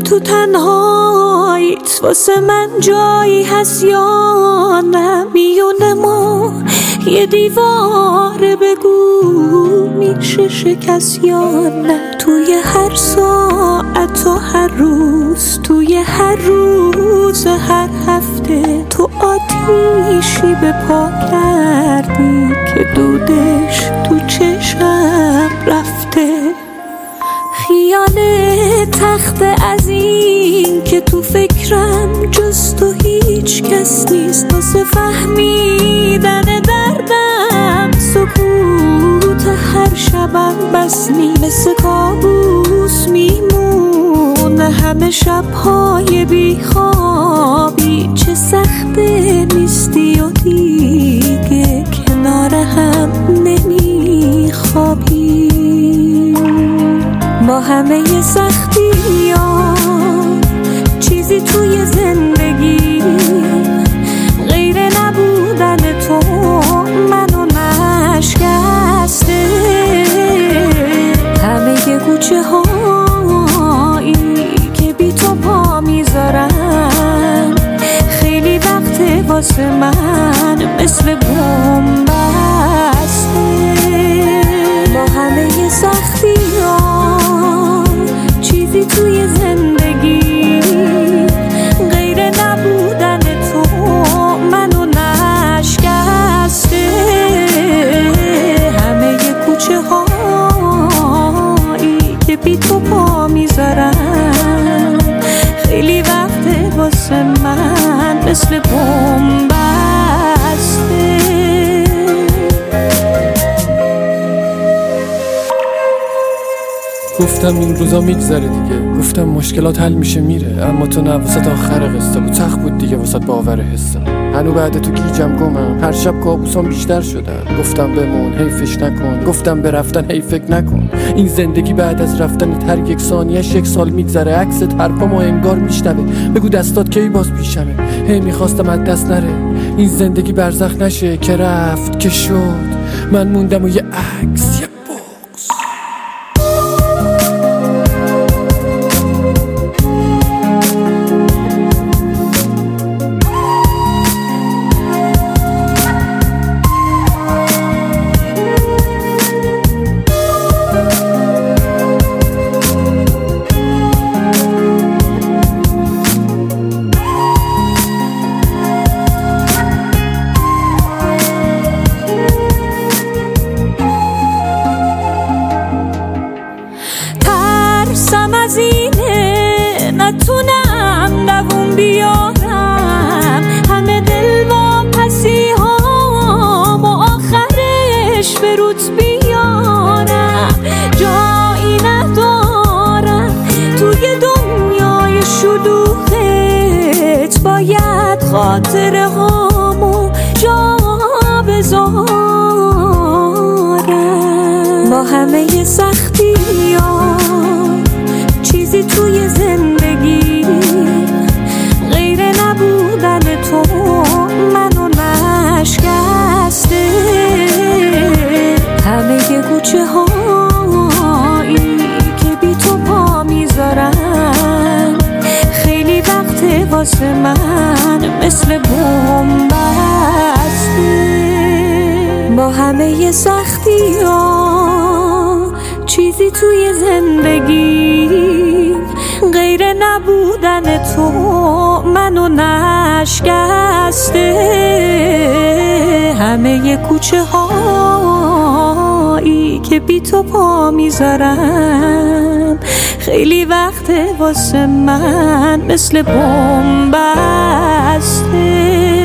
تو تنهاییت واسه من جایی هست یا نه؟ میونه ما یه دیواره، بگو میشه شکست یا نه؟ توی هر ساعت و هر روز، توی هر روز هر هفته، تو آتیشی به پا کردی که دودش تو چشم رفته. خیال تخت از این که تو فکرم جز تو هیچ کس نیست، واسه فهمیدن دردم سکوت هر شبم بس نیست. مثل کابوس میمونه همه شبهای بیخوابی، چه سخته نیستی و دیگه کنار هم نمیخوابی. با همه سختی ها چیزی توی زندگی غیر نبودن تو منو نشکسته. همه کوچه هایی که بی تو پا میذارن خیلی وقته واسه من مثل بوم بسته. با همه سختی ها چیزی توی زندگی غیر نبودن تو منو نشکسته. همه کوچه هایی که بی تو پا میذارن خیلی وقته واسه من مثل بوم بسته. گفتم این روزا میگذره دیگه، گفتم مشکلات حل میشه میره، اما تو نه، واسه آخر قصه بود، سخت بود دیگه واسه باور حسم. هنو بعد تو گیجم گمم، هر شب کابوسام بیشتر شدن. گفتم بمون حیفش نکن، گفتم به رفتن هی فکر نکن. این زندگی بعد از رفتن هر یک ثانیه‌اش یک سال میگذره، عکست حرفامو انگار میشنوه. بگو دستات کی باز پیشمه، هی میخواستم از دست نره این زندگی برزخ نشه. که رفت که شد، من موندم و یه عکس، یه از اینه نتونم دووم بیارم همه دل واپسی هام و آخرش به روت بیارم. جایی ندارم توی دنیای شلوغت، باید خاطره هامو جا بذارم. با همه سختی ها چیزی توی زندگی غیر نبودن تو منو نشکسته. همه کوچه هایی که بی تو پا میذارن خیلی وقته واسه من مثل بوم بسته. با همه سختی ها چیزی توی زندگی غیر نبودن تو منو نشکسته. همه کوچه هایی که بی تو پا میذارم خیلی وقته واسه من مثل بوم بسته.